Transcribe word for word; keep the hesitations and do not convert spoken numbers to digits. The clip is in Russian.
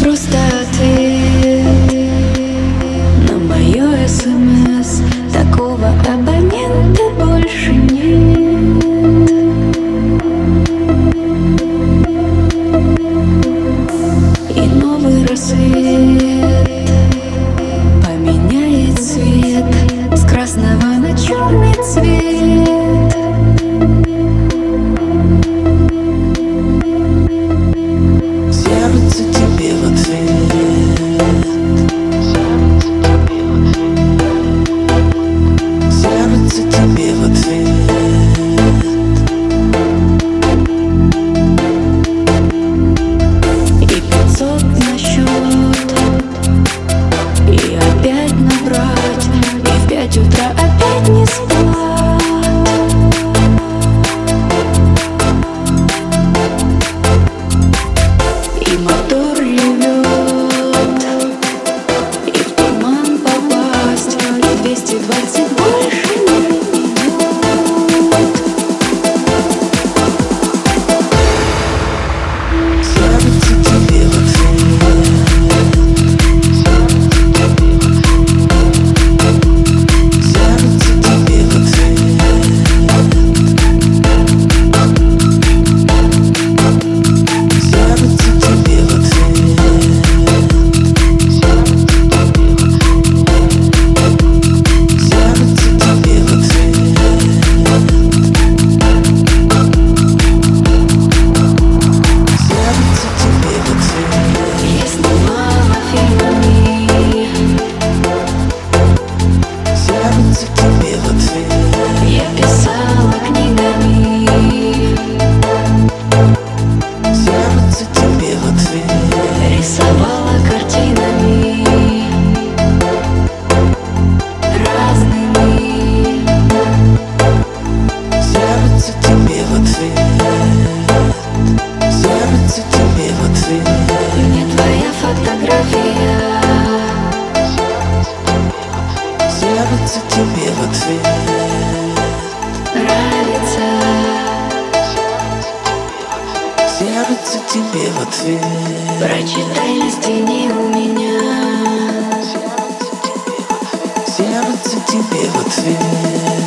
просто ответ на мое СМС. Такого абонента больше нет. И новый рассвет поменяет цвет с красного на черный цвет. Сердце тебе в ответ, сердце тебе в ответ. И пятьсот на счет, и опять набрать, и в пять утра опять не спать. И мотор ревет, и в туман попасть, и двести двадцать больше не идет. Сердце тебе в ответ, сердце тебе в ответ, сердце тебе в Я снимала фильмами, сердце тебе в ответ, я писала книгами, сердце тебе в ответ, рисовала картинами разными. сердце тебе в ответ, сердце тебе в ответ. Мне твоя фотография Сердце тебе в ответ, нравится. сердце тебе в ответ, Прочитай листини у меня. сердце тебе в ответ.